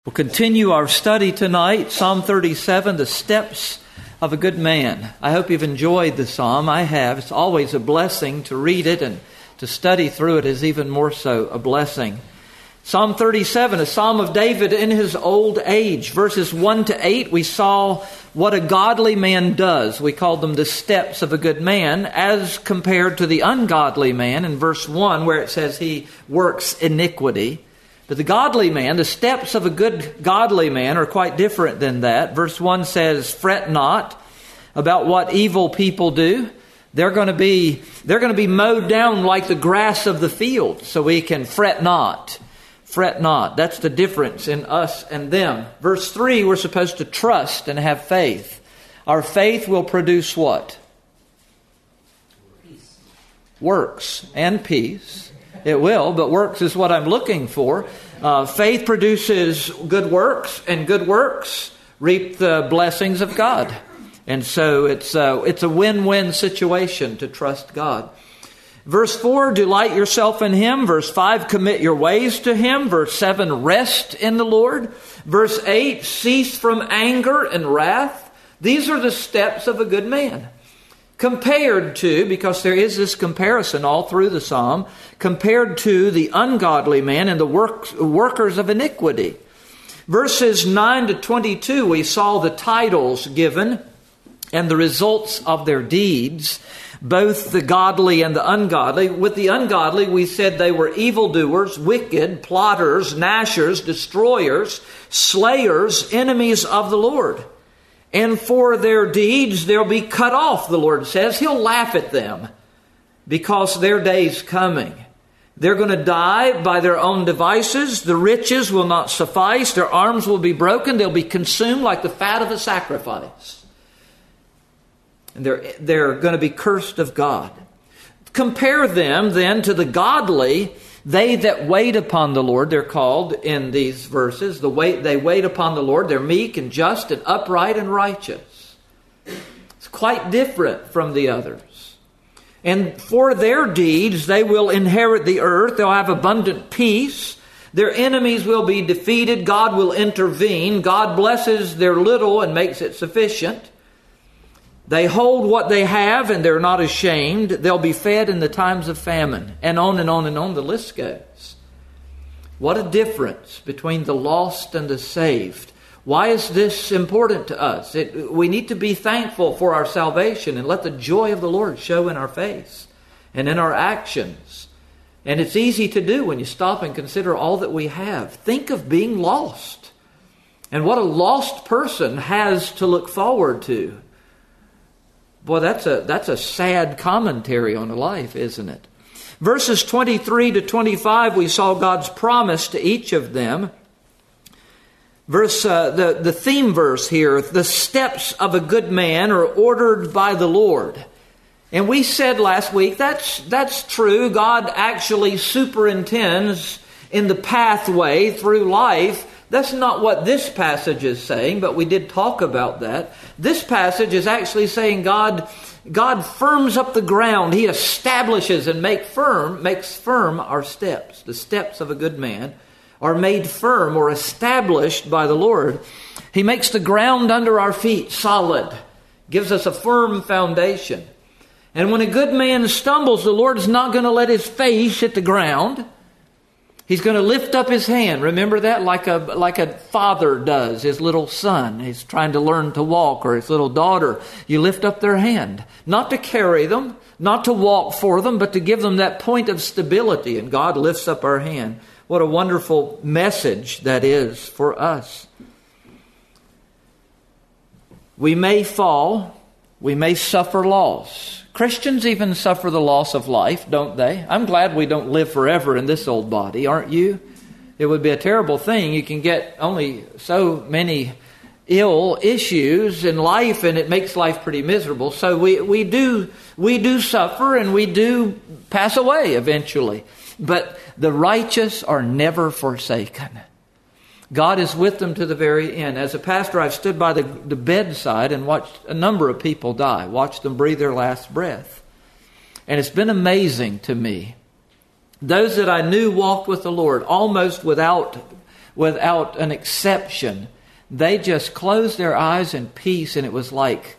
We'll continue our study tonight, Psalm 37, the steps of a good man. I hope you've enjoyed the psalm. I have. It's always a blessing to read it, and to study through it is even more so a blessing. Psalm 37, a psalm of David in his old age. Verses 1 to 8, we saw what a godly man does. We called them the steps of a good man, as compared to the ungodly man in verse 1, where it says he works iniquity. But the godly man, the steps of a good godly man are quite different than that. Verse 1 says, fret not about what evil people do. They're going to be mowed down like the grass of the field. So we can fret not. Fret not. That's the difference in us and them. Verse 3, we're supposed to trust and have faith. Our faith will produce what? Peace. Works and peace. It will, but works is what I'm looking for. Faith produces good works, and good works reap the blessings of God. And so it's a win-win situation to trust God. Verse 4, delight yourself in Him. Verse 5, commit your ways to Him. Verse 7, rest in the Lord. Verse 8, cease from anger and wrath. These are the steps of a good man. Compared to, because there is this comparison all through the psalm, compared to the ungodly man and the workers of iniquity. Verses 9 to 22, we saw the titles given and the results of their deeds, both the godly and the ungodly. With the ungodly, we said they were evildoers, wicked, plotters, gnashers, destroyers, slayers, enemies of the Lord. And for their deeds, they'll be cut off, the Lord says. He'll laugh at them because their day's coming. They're going to die by their own devices. The riches will not suffice. Their arms will be broken. They'll be consumed like the fat of a sacrifice. And they're going to be cursed of God. Compare them then to the godly. They that wait upon the Lord, they're called in these verses. They wait upon the Lord. They're meek and just and upright and righteous. It's quite different from the others. And for their deeds, they will inherit the earth. They'll have abundant peace. Their enemies will be defeated. God will intervene. God blesses their little and makes it sufficient. They hold what they have and they're not ashamed. They'll be fed in the times of famine. And on and on and on the list goes. What a difference between the lost and the saved. Why is this important to us? We need to be thankful for our salvation and let the joy of the Lord show in our face and in our actions. And it's easy to do when you stop and consider all that we have. Think of being lost and what a lost person has to look forward to. Boy, that's a sad commentary on life, isn't it? Verses 23 to 25, we saw God's promise to each of them. The theme verse here, the steps of a good man are ordered by the Lord. And we said last week, that's true. God actually superintends in the pathway through life. That's not what this passage is saying, but we did talk about that. This passage is actually saying God firms up the ground. He establishes and makes firm our steps. The steps of a good man are made firm or established by the Lord. He makes the ground under our feet solid, gives us a firm foundation. And when a good man stumbles, the Lord is not going to let his face hit the ground. He's going to lift up his hand. Remember that? Like a father does his little son. He's trying to learn to walk, or his little daughter. You lift up their hand. Not to carry them, not to walk for them, but to give them that point of stability. And God lifts up our hand. What a wonderful message that is for us. We may fall. We may suffer loss. Christians even suffer the loss of life, don't they? I'm glad we don't live forever in this old body, aren't you? It would be a terrible thing. You can get only so many ill issues in life, and it makes life pretty miserable. So we do suffer, and we do pass away eventually. But the righteous are never forsaken. God is with them to the very end. As a pastor, I've stood by the bedside and watched a number of people die, watched them breathe their last breath. And it's been amazing to me. Those that I knew walked with the Lord almost without without an exception. They just closed their eyes in peace, and it was like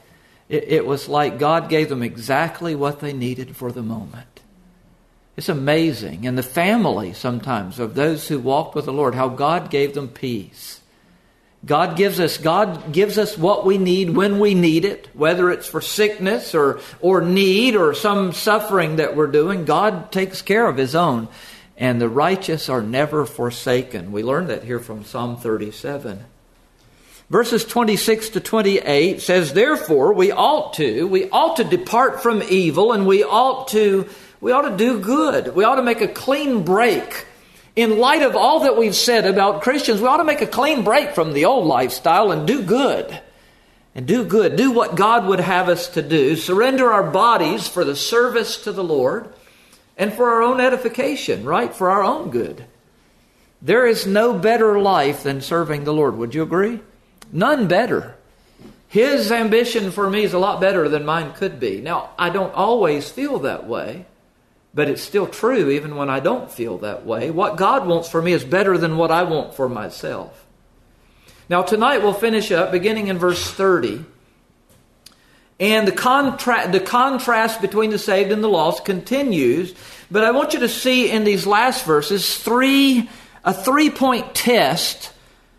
God gave them exactly what they needed for the moment. It's amazing. And the family sometimes of those who walked with the Lord, how God gave them peace. God gives us what we need when we need it, whether it's for sickness or need or some suffering that we're doing. God takes care of His own. And the righteous are never forsaken. We learned that here from Psalm 37. Verses 26 to 28 says, therefore, we ought to depart from evil, and we ought to do good. We ought to make a clean break. In light of all that we've said about Christians, we ought to make a clean break from the old lifestyle and do good. And do good. Do what God would have us to do. Surrender our bodies for the service to the Lord and for our own edification, right? For our own good. There is no better life than serving the Lord. Would you agree? None better. His ambition for me is a lot better than mine could be. Now, I don't always feel that way. But it's still true even when I don't feel that way. What God wants for me is better than what I want for myself. Now tonight we'll finish up beginning in verse 30. And the contrast between the saved and the lost continues. But I want you to see in these last verses a three-point test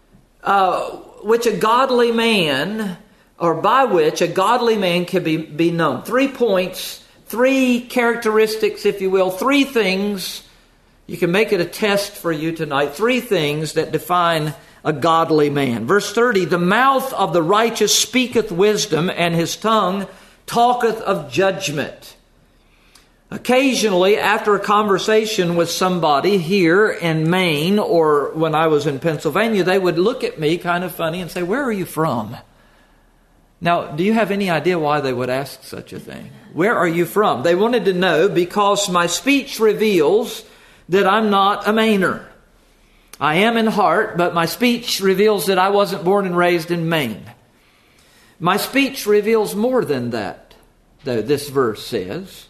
which a godly man, or by which a godly man can be known. 3 points. 3 characteristics, if you will, 3 things. You can make it a test for you tonight. 3 things that define a godly man. Verse 30, the mouth of the righteous speaketh wisdom, and his tongue talketh of judgment. Occasionally, after a conversation with somebody here in Maine, or when I was in Pennsylvania, they would look at me kind of funny and say, where are you from? Now, do you have any idea why they would ask such a thing? Where are you from? They wanted to know because my speech reveals that I'm not a Mainer. I am in heart, but my speech reveals that I wasn't born and raised in Maine. My speech reveals more than that, though, this verse says.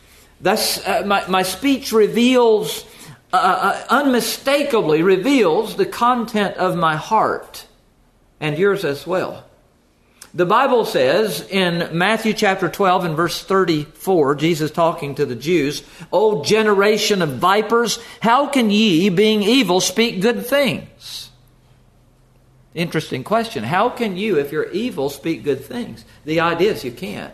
My speech reveals, unmistakably reveals the content of my heart, and yours as well. The Bible says in Matthew chapter 12 and verse 34, Jesus talking to the Jews, O generation of vipers, how can ye, being evil, speak good things? Interesting question. How can you, if you're evil, speak good things? The idea is you can't.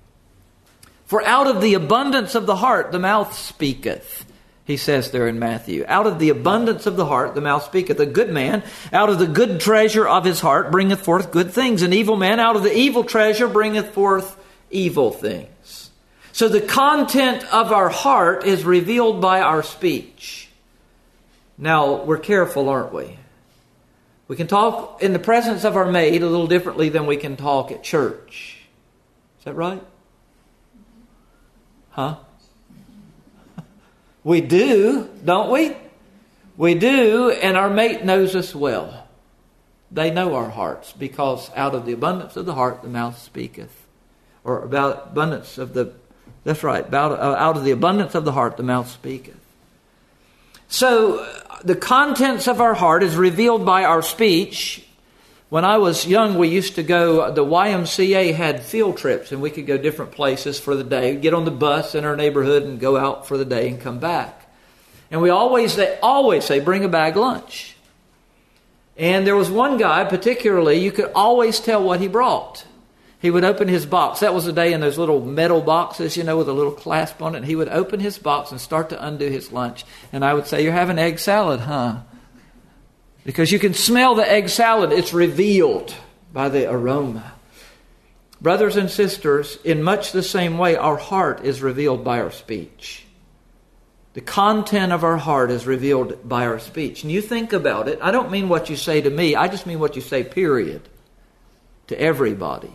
For out of the abundance of the heart the mouth speaketh. He says there in Matthew, out of the abundance of the heart the mouth speaketh. A good man out of the good treasure of his heart bringeth forth good things. An evil man out of the evil treasure bringeth forth evil things. So the content of our heart is revealed by our speech. Now, we're careful, aren't we? We can talk in the presence of our maid a little differently than we can talk at church. Is that right? Huh? We do, don't we? We do, and our mate knows us well. They know our hearts, because out of the abundance of the heart the mouth speaketh. Or about abundance of the, that's right, out of the abundance of the heart the mouth speaketh. So the contents of our heart is revealed by our speech. When I was young, we used to go, the YMCA had field trips, and we could go different places for the day, get on the bus in our neighborhood and go out for the day and come back. And they always say, bring a bag lunch. And there was one guy particularly, you could always tell what he brought. He would open his box. That was the day in those little metal boxes, with a little clasp on it. And he would open his box and start to undo his lunch. And I would say, you're having egg salad, huh? Because you can smell the egg salad. It's revealed by the aroma. Brothers and sisters, in much the same way, our heart is revealed by our speech. The content of our heart is revealed by our speech. And you think about it. I don't mean what you say to me. I just mean what you say, period. To everybody.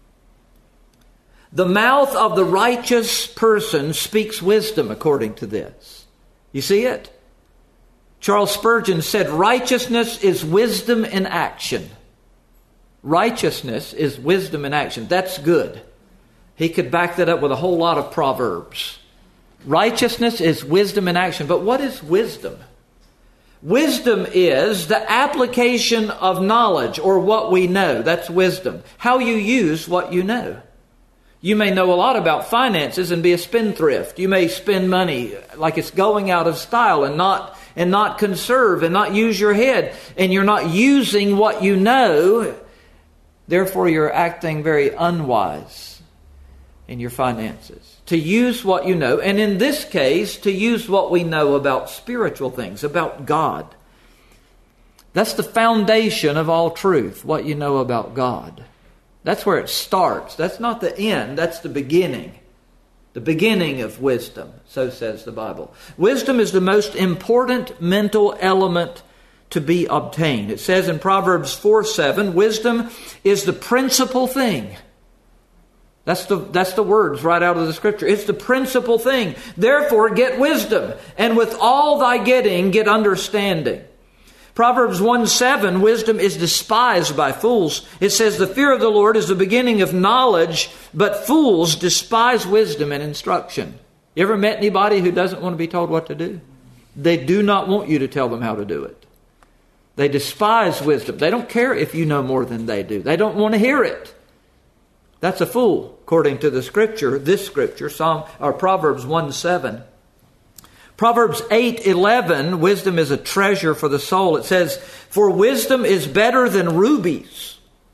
The mouth of the righteous person speaks wisdom, according to this. You see it? Charles Spurgeon said, righteousness is wisdom in action. Righteousness is wisdom in action. That's good. He could back that up with a whole lot of proverbs. Righteousness is wisdom in action. But what is wisdom? Wisdom is the application of knowledge or what we know. That's wisdom. How you use what you know. You may know a lot about finances and be a spendthrift. You may spend money like it's going out of style and not conserve and not use your head. And you're not using what you know. Therefore, you're acting very unwise in your finances. To use what you know, and in this case, to use what we know about spiritual things, about God. That's the foundation of all truth, what you know about God. That's where it starts. That's not the end, that's the beginning. The beginning of wisdom, so says the Bible. Wisdom is the most important mental element to be obtained. It says in Proverbs 4:7, wisdom is the principal thing. That's the words right out of the Scripture. It's the principal thing. Therefore, get wisdom, and with all thy getting, get understanding. Proverbs 1:7, wisdom is despised by fools. It says, the fear of the Lord is the beginning of knowledge, but fools despise wisdom and instruction. You ever met anybody who doesn't want to be told what to do? They do not want you to tell them how to do it. They despise wisdom. They don't care if you know more than they do. They don't want to hear it. That's a fool, according to the Scripture, this Scripture, Proverbs 1:7. Proverbs 8:11, wisdom is a treasure for the soul. It says, for wisdom is better than rubies.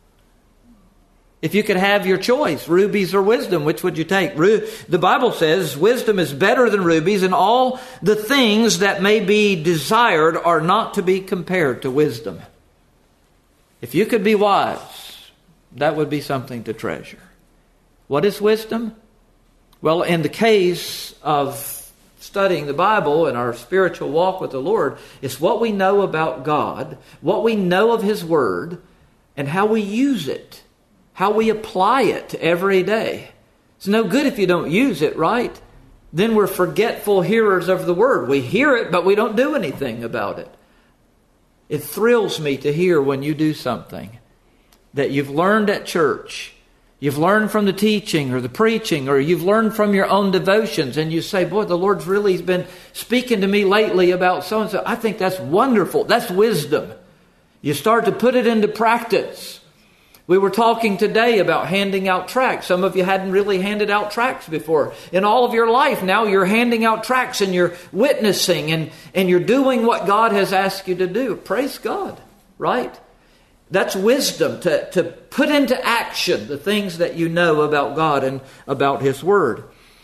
If you could have your choice, rubies or wisdom, which would you take? The Bible says wisdom is better than rubies, and all the things that may be desired are not to be compared to wisdom. If you could be wise, that would be something to treasure. What is wisdom? Well, in the case of studying the Bible and our spiritual walk with the Lord, it's what we know about God, what we know of His Word, and how we use it, how we apply it every day. It's no good if you don't use it, right? Then we're forgetful hearers of the Word. We hear it, but we don't do anything about it. It thrills me to hear when you do something that you've learned at church, you've learned from the teaching or the preaching, or you've learned from your own devotions, and you say, boy, the Lord's really been speaking to me lately about so-and-so. I think that's wonderful. That's wisdom. You start to put it into practice. We were talking today about handing out tracts. Some of you hadn't really handed out tracts before. In all of your life, now you're handing out tracts and you're witnessing and you're doing what God has asked you to do. Praise God, right? That's wisdom, to put into action the things that you know about God and about His Word.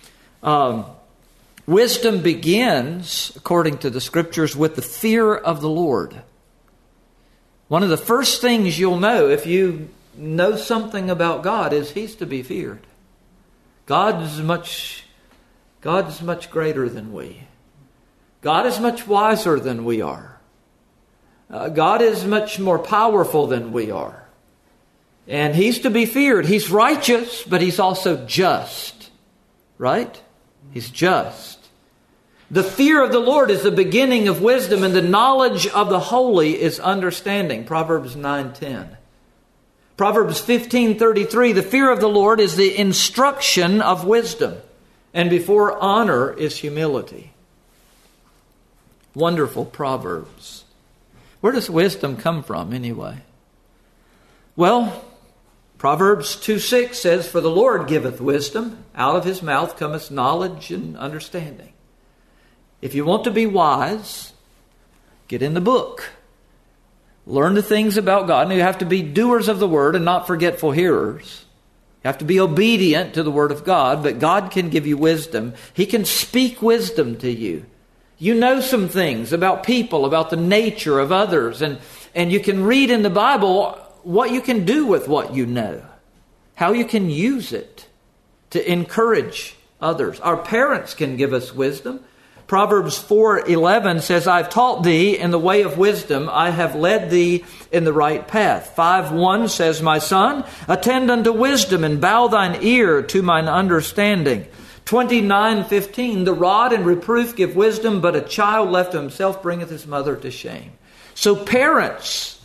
Wisdom begins, according to the Scriptures, with the fear of the Lord. One of the first things you'll know if you know something about God is He's to be feared. God's much greater than we. God is much wiser than we are. God is much more powerful than we are. And He's to be feared. He's righteous, but He's also just. Right? He's just. The fear of the Lord is the beginning of wisdom, and the knowledge of the holy is understanding. Proverbs 9:10. Proverbs 15:33, the fear of the Lord is the instruction of wisdom, and before honor is humility. Wonderful Proverbs. Where does wisdom come from anyway? Well, Proverbs 2:6 says, for the Lord giveth wisdom, out of His mouth cometh knowledge and understanding. If you want to be wise, get in the book. Learn the things about God. And you have to be doers of the Word and not forgetful hearers. You have to be obedient to the Word of God, but God can give you wisdom. He can speak wisdom to you. You know some things about people, about the nature of others, and you can read in the Bible what you can do with what you know, how you can use it to encourage others. Our parents can give us wisdom. Proverbs 4:11 says, I've taught thee in the way of wisdom, I have led thee in the right path. 5:1 says, my son, attend unto wisdom, and bow thine ear to mine understanding. 29:15, the rod and reproof give wisdom, but a child left to himself bringeth his mother to shame. So parents,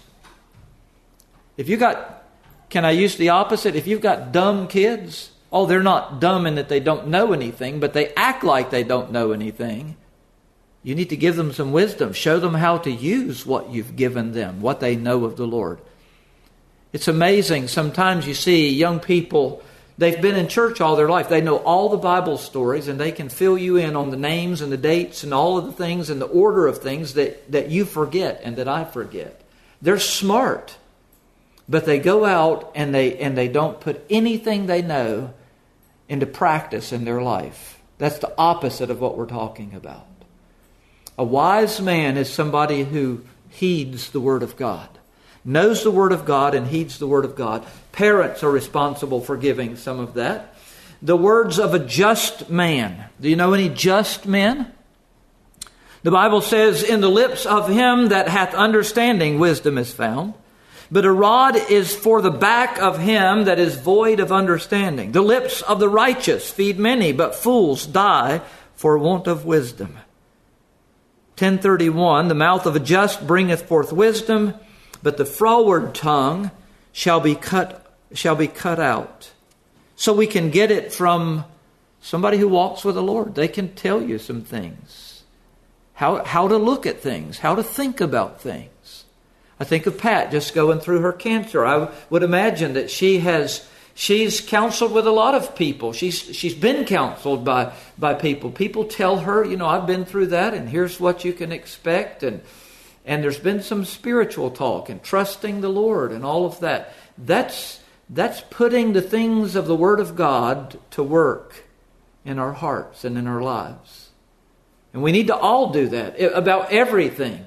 can I use the opposite? If you've got dumb kids, they're not dumb in that they don't know anything, but they act like they don't know anything. You need to give them some wisdom. Show them how to use what you've given them, what they know of the Lord. It's amazing. Sometimes you see young people, they've been in church all their life. They know all the Bible stories, and they can fill you in on the names and the dates and all of the things and the order of things that you forget and that I forget. They're smart, but they go out and they don't put anything they know into practice in their life. That's the opposite of what we're talking about. A wise man is somebody who heeds the Word of God, knows the Word of God and heeds the Word of God. Parents are responsible for giving some of that. The words of a just man. Do you know any just men? The Bible says, in the lips of him that hath understanding, wisdom is found. But a rod is for the back of him that is void of understanding. The lips of the righteous feed many, but fools die for want of wisdom. 10:31, the mouth of a just bringeth forth wisdom, but the froward tongue shall be cut out. So we can get it from somebody who walks with the Lord. They can tell you some things. How to look at things, how to think about things. I think of Pat just going through her cancer. I would imagine that she's counseled with a lot of people. She's been counseled by people. People tell her, I've been through that, and here's what you can expect. And there's been some spiritual talk and trusting the Lord and all of that. That's putting the things of the Word of God to work in our hearts and in our lives. And we need to all do that about everything.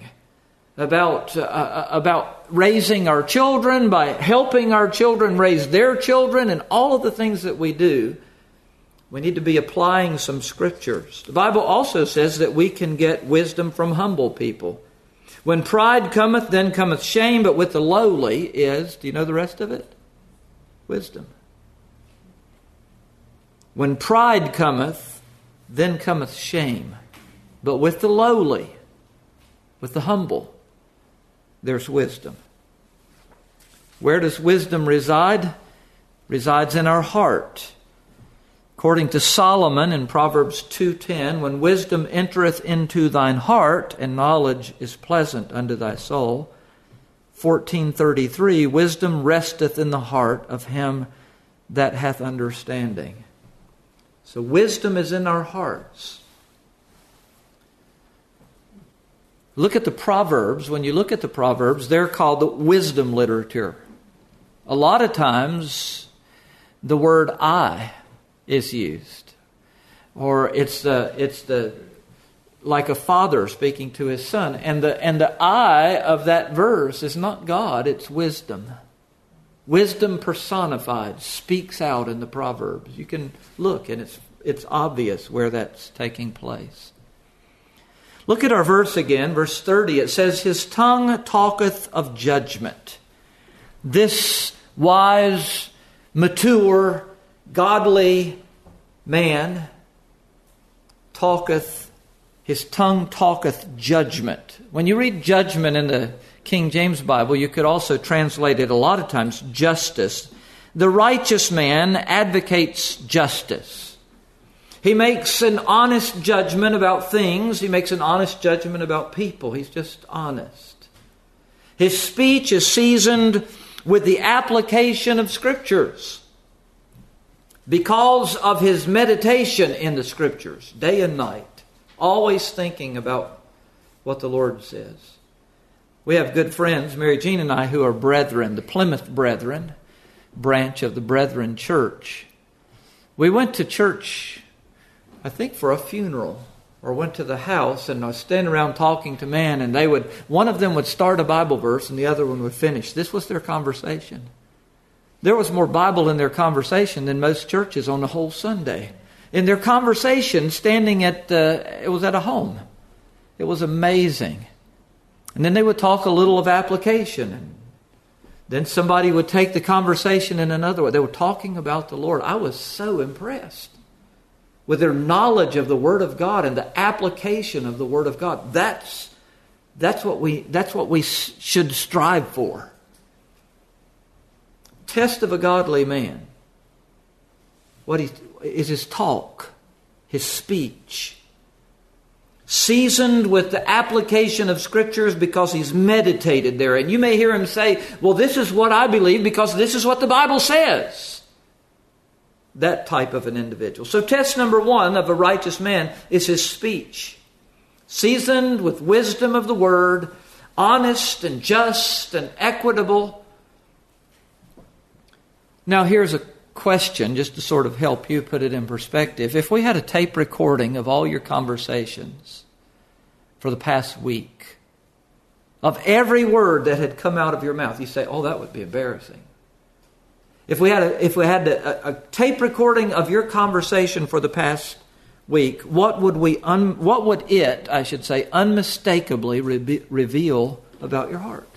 About raising our children, by helping our children raise their children, and all of the things that we do. We need to be applying some scriptures. The Bible also says that we can get wisdom from humble people. When pride cometh, then cometh shame, but with the lowly is, do you know the rest of it? Wisdom. When pride cometh, then cometh shame. But with the lowly, with the humble, there's wisdom. Where does wisdom reside? Resides in our heart. According to Solomon in Proverbs 2:10, when wisdom entereth into thine heart, and knowledge is pleasant unto thy soul. 14:33, wisdom resteth in the heart of him that hath understanding. So wisdom is in our hearts. Look at the Proverbs. When you look at the Proverbs, they're called the wisdom literature. A lot of times, the word I is used. Or it's like a father speaking to his son. And the I of that verse is not God, it's wisdom. Wisdom personified speaks out in the Proverbs. You can look and it's obvious where that's taking place. Look at our verse again, verse 30. It says, his tongue talketh of judgment. This wise, mature, godly man his tongue talketh judgment. When you read judgment in the King James Bible, you could also translate it a lot of times, justice. The righteous man advocates justice. He makes an honest judgment about things. He makes an honest judgment about people. He's just honest. His speech is seasoned with the application of Scriptures because of his meditation in the Scriptures, day and night, always thinking about what the Lord says. We have good friends, Mary Jean and I, who are brethren, the Plymouth Brethren, branch of the Brethren Church. We went to church, I think, for a funeral, or went to the house, and I was standing around talking to man, and one of them would start a Bible verse and the other one would finish. This was their conversation. There was more Bible in their conversation than most churches on the whole Sunday. In their conversation, standing it was at a home. It was amazing. And then they would talk a little of application, and then somebody would take the conversation in another way. They were talking about the Lord. I was so impressed with their knowledge of the Word of God and the application of the Word of God. That's what we should strive for. Test of a godly man. What is his talk, his speech. seasoned with the application of Scriptures because he's meditated there. And you may hear him say, well, this is what I believe because this is what the Bible says. That type of an individual. So test number one of a righteous man is his speech. Seasoned with wisdom of the Word, honest and just and equitable. Now here's a question just to sort of help you put it in perspective. If we had a tape recording of all your conversations for the past week, of every word that had come out of your mouth, you say, oh, that would be embarrassing. If we had a tape recording of your conversation for the past week, what would it unmistakably reveal about your heart?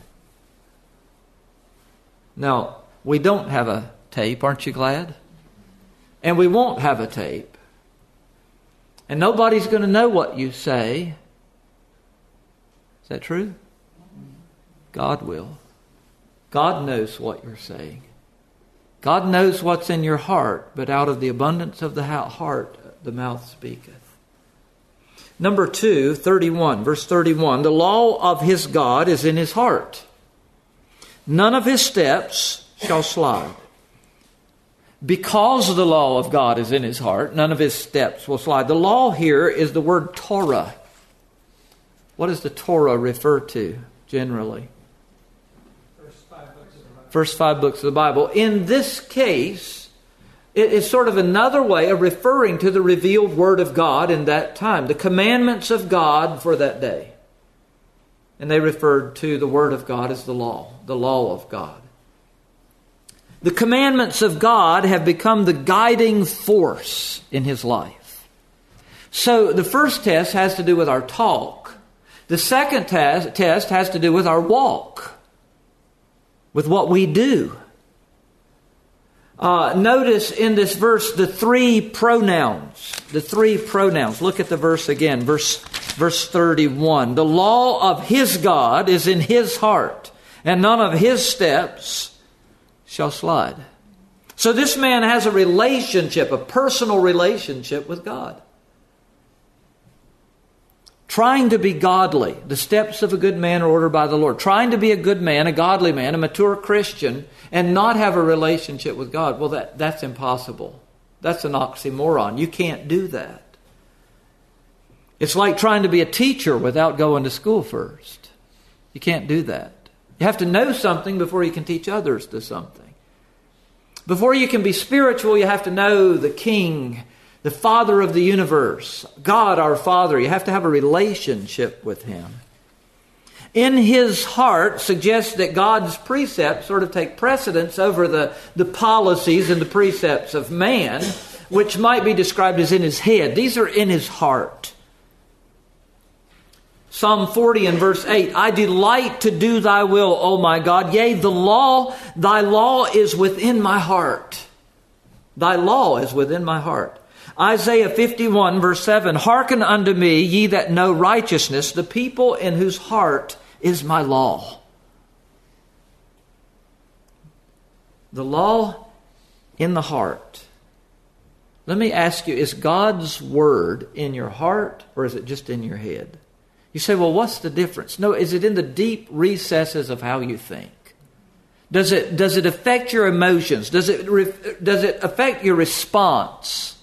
Now, we don't have a tape, aren't you glad? And we won't have a tape. And nobody's going to know what you say. Is that true? God will. God knows what you're saying. God knows what's in your heart, but out of the abundance of the heart, the mouth speaketh. Number 2, 31, verse 31. The law of his God is in his heart. None of his steps shall slide. Because the law of God is in his heart, none of his steps will slide. The law here is the word Torah. What does the Torah refer to generally? First 5 books of the Bible. In this case, it is sort of another way of referring to the revealed Word of God in that time. The commandments of God for that day. And they referred to the Word of God as the law of God. The commandments of God have become the guiding force in his life. So the first test has to do with our talk. The second test has to do with our walk, with what we do. Notice in this verse the three pronouns. Look at the verse again, verse 31. The law of his God is in his heart, and none of his steps shall slide. So this man has a relationship, a personal relationship with God. Trying to be godly. The steps of a good man are ordered by the Lord. Trying to be a good man, a godly man, a mature Christian, and not have a relationship with God. Well, that's impossible. That's an oxymoron. You can't do that. It's like trying to be a teacher without going to school first. You can't do that. You have to know something before you can teach others to something. Before you can be spiritual, you have to know the King, the Father of the universe, God our Father. You have to have a relationship with Him. In his heart suggests that God's precepts sort of take precedence over the policies and the precepts of man, which might be described as in his head. These are in his heart. Psalm 40 and verse 8, I delight to do thy will, O my God. Yea, thy law is within my heart. Thy law is within my heart. Isaiah 51 verse 7, hearken unto me, ye that know righteousness, the people in whose heart is my law. The law in the heart. Let me ask you, is God's word in your heart or is it just in your head? You say, well, what's the difference? No, is it in the deep recesses of how you think? Does it affect your emotions? Does it affect your response?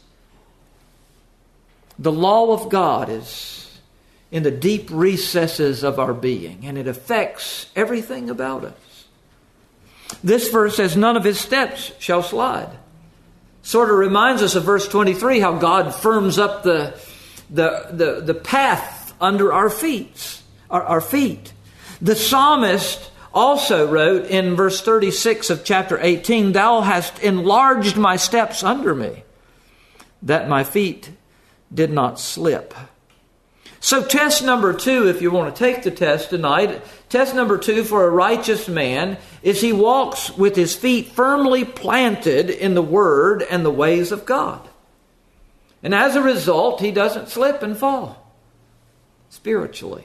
The law of God is in the deep recesses of our being, and it affects everything about us. This verse says, none of his steps shall slide. Sort of reminds us of verse 23, how God firms up the path under our feet. The psalmist also wrote in verse 36 of chapter 18, thou hast enlarged my steps under me, that my feet did not slip. So test number 2, if you want to take the test tonight, test number 2 for a righteous man is he walks with his feet firmly planted in the Word and the ways of God. And as a result, he doesn't slip and fall spiritually.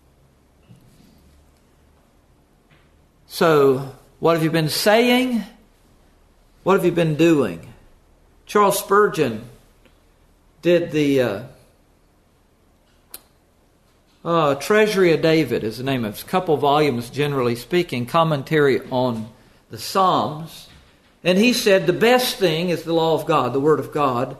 So, what have you been saying? What have you been doing? Charles Spurgeon did the Treasury of David is the name of it. It's a couple volumes, generally speaking, commentary on the Psalms. And he said the best thing is the law of God, the Word of God.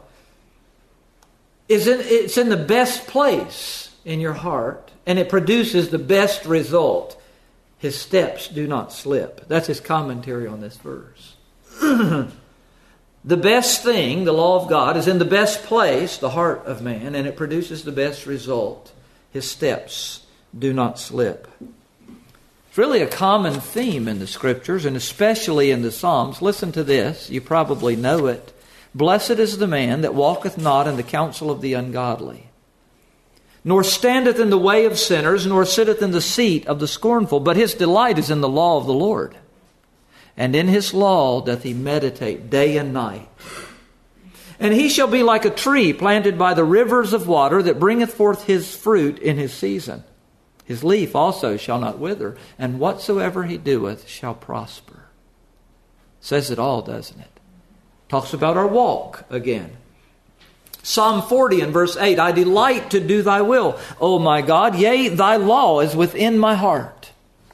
It's in the best place in your heart, and it produces the best result. His steps do not slip. That's his commentary on this verse. The best thing, the law of God, is in the best place, the heart of man, and it produces the best result. His steps do not slip. It's really a common theme in the Scriptures, and especially in the Psalms. Listen to this. You probably know it. Blessed is the man that walketh not in the counsel of the ungodly, nor standeth in the way of sinners, nor sitteth in the seat of the scornful. But his delight is in the law of the Lord, and in his law doth he meditate day and night. And he shall be like a tree planted by the rivers of water, that bringeth forth his fruit in his season. His leaf also shall not wither, and whatsoever he doeth shall prosper. Says it all, doesn't it? Talks about our walk again. Psalm 40 and verse 8, I delight to do thy will, O my God, yea, thy law is within my heart.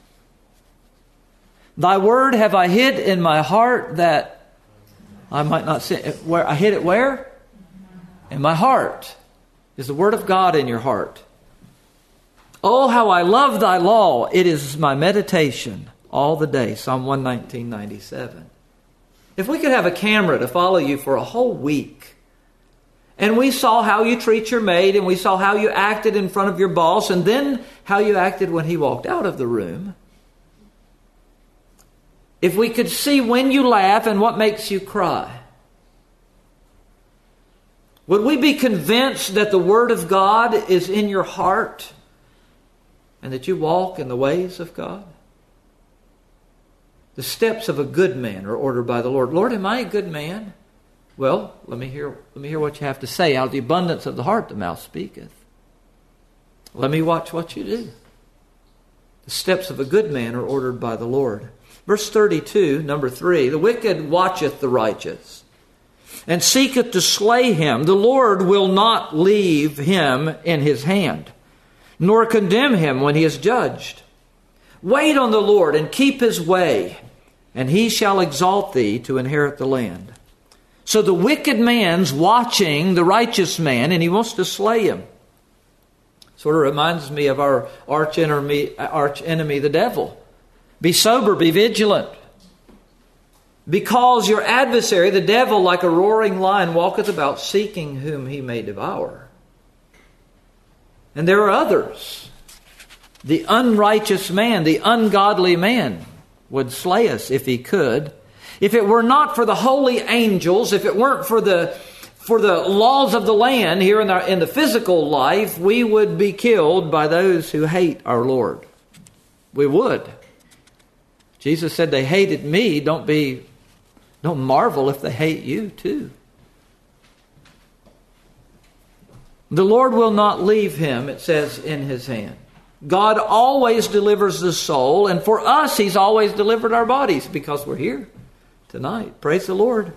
Thy word have I hid in my heart, that I might not sin. Where I hid it where? In my heart. Is the word of God in your heart? Oh, how I love thy law. It is my meditation all the day. Psalm 119:97. If we could have a camera to follow you for a whole week, and we saw how you treat your maid, and we saw how you acted in front of your boss, and then how you acted when he walked out of the room. If we could see when you laugh and what makes you cry, would we be convinced that the Word of God is in your heart and that you walk in the ways of God? The steps of a good man are ordered by the Lord. Lord, am I a good man? Well, let me hear what you have to say. Out of the abundance of the heart the mouth speaketh. Let me watch what you do. The steps of a good man are ordered by the Lord. Verse 32, number 3, the wicked watcheth the righteous, and seeketh to slay him. The Lord will not leave him in his hand, nor condemn him when he is judged. Wait on the Lord and keep his way, and he shall exalt thee to inherit the land. So the wicked man's watching the righteous man, and he wants to slay him. Sort of reminds me of our arch enemy, the devil. Be sober, be vigilant. Because your adversary, the devil, like a roaring lion, walketh about seeking whom he may devour. And there are others. The unrighteous man, the ungodly man, would slay us if he could. If it were not for the holy angels, if it weren't for the laws of the land here in the physical life, we would be killed by those who hate our Lord. We would. Jesus said, they hated me. Don't marvel if they hate you too. The Lord will not leave him, it says, in his hand. God always delivers the soul, and for us, he's always delivered our bodies because we're here tonight. Praise the Lord.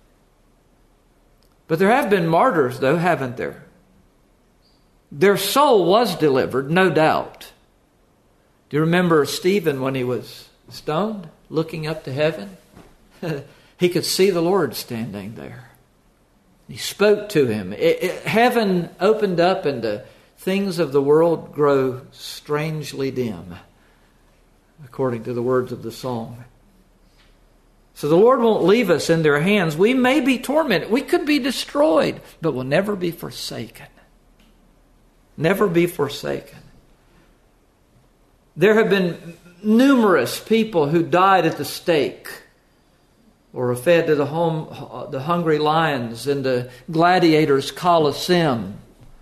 But there have been martyrs, though, haven't there? Their soul was delivered, no doubt. Do you remember Stephen when he was stoned, looking up to heaven? He could see the Lord standing there. He spoke to him. Heaven opened up and the things of the world grow strangely dim, according to the words of the song. So the Lord won't leave us in their hands. We may be tormented. We could be destroyed, but we'll never be forsaken. Never be forsaken. There have been numerous people who died at the stake or were fed to the hungry lions in the gladiators' Colosseum.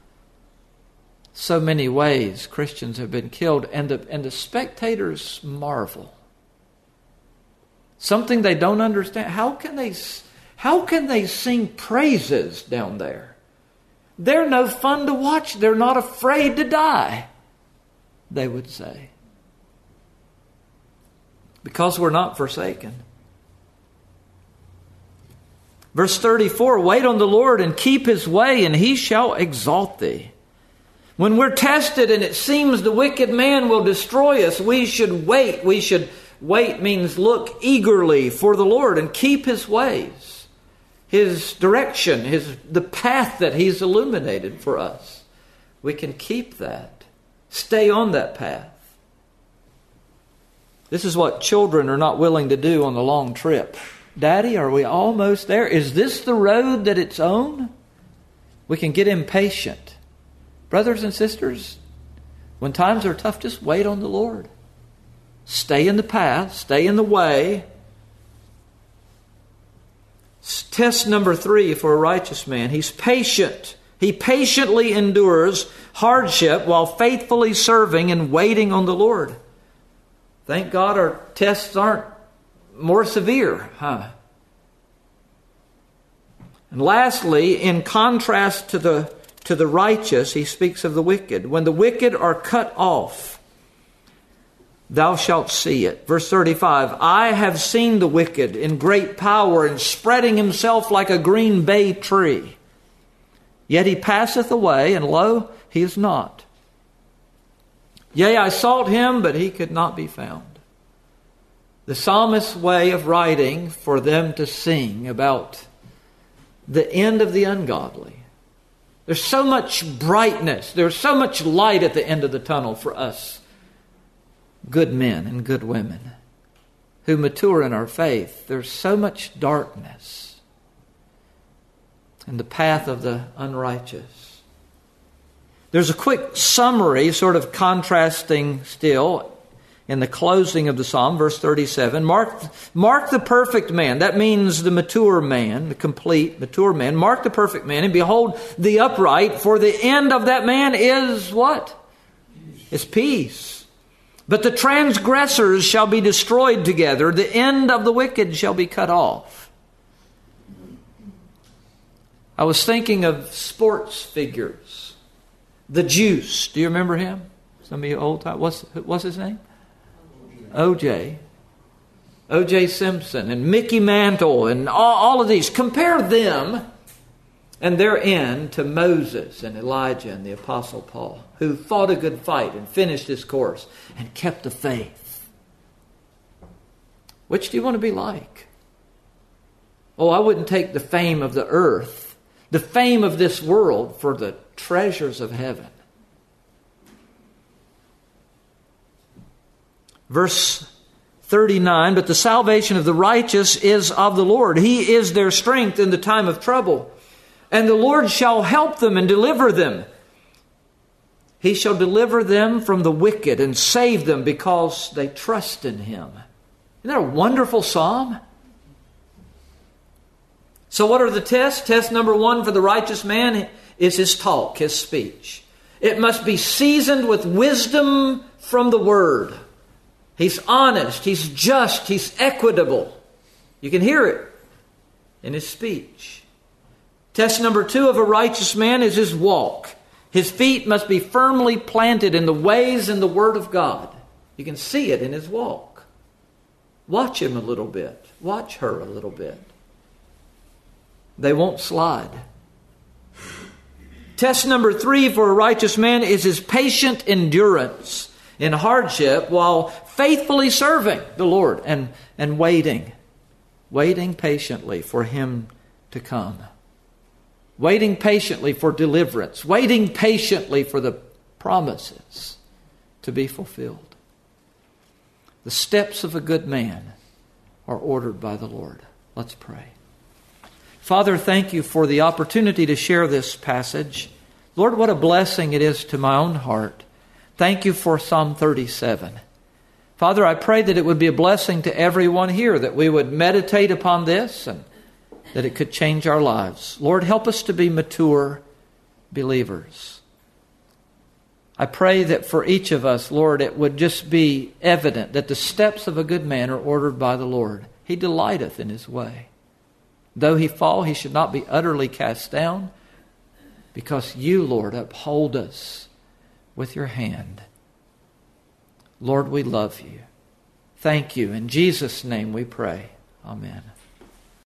So many ways Christians have been killed, and the spectators marvel. Something they don't understand. How can they sing praises down there? They're no fun to watch. They're not afraid to die, they would say. Because we're not forsaken. Verse 34, wait on the Lord and keep his way, and he shall exalt thee. When we're tested and it seems the wicked man will destroy us, we should wait. Wait means look eagerly for the Lord and keep His ways, His direction, the path that He's illuminated for us. We can keep that. Stay on that path. This is what children are not willing to do on the long trip. Daddy, are we almost there? Is this the road that it's on? We can get impatient. Brothers and sisters, when times are tough, just wait on the Lord. Stay in the path. Stay in the way. Test number 3 for a righteous man. He's patient. He patiently endures hardship while faithfully serving and waiting on the Lord. Thank God our tests aren't more severe, huh? And lastly, in contrast to the righteous, he speaks of the wicked. When the wicked are cut off, thou shalt see it. Verse 35, I have seen the wicked in great power and spreading himself like a green bay tree. Yet he passeth away, and lo, he is not. Yea, I sought him, but he could not be found. The psalmist's way of writing for them to sing about the end of the ungodly. There's so much brightness. There's so much light at the end of the tunnel for us, good men and good women who mature in our faith. There's so much darkness in the path of the unrighteous. There's a quick summary, sort of contrasting still, in the closing of the psalm, verse 37. Mark the perfect man. That means the mature man, the complete mature man. Mark the perfect man, and behold the upright, for the end of that man is what? Is peace. But the transgressors shall be destroyed together. The end of the wicked shall be cut off. I was thinking of sports figures. The Juice. Do you remember him? Some of you old time. What's his name? O.J. Simpson and Mickey Mantle and all of these. Compare them and their end to Moses and Elijah and the Apostle Paul, who fought a good fight and finished his course and kept the faith. Which do you want to be like? Oh, I wouldn't take the fame of the earth, the fame of this world, for the treasures of heaven. Verse 39, but the salvation of the righteous is of the Lord. He is their strength in the time of trouble. And the Lord shall help them and deliver them. He shall deliver them from the wicked and save them because they trust in Him. Isn't that a wonderful psalm? So what are the tests? Test number 1 for the righteous man is his talk, his speech. It must be seasoned with wisdom from the Word. He's honest, he's just, he's equitable. You can hear it in his speech. Test number 2 of a righteous man is his walk. His feet must be firmly planted in the ways and the Word of God. You can see it in his walk. Watch him a little bit. Watch her a little bit. They won't slide. Test number 3 for a righteous man is his patient endurance in hardship while faithfully serving the Lord and waiting patiently for Him to come. Waiting patiently for deliverance. Waiting patiently for the promises to be fulfilled. The steps of a good man are ordered by the Lord. Let's pray. Father, thank You for the opportunity to share this passage. Lord, what a blessing it is to my own heart. Thank You for Psalm 37. Father, I pray that it would be a blessing to everyone here, that we would meditate upon this and that it could change our lives. Lord, help us to be mature believers. I pray that for each of us, Lord, it would just be evident that the steps of a good man are ordered by the Lord. He delighteth in His way. Though he fall, he should not be utterly cast down, because You, Lord, uphold us with Your hand. Lord, we love You. Thank You. In Jesus' name we pray. Amen.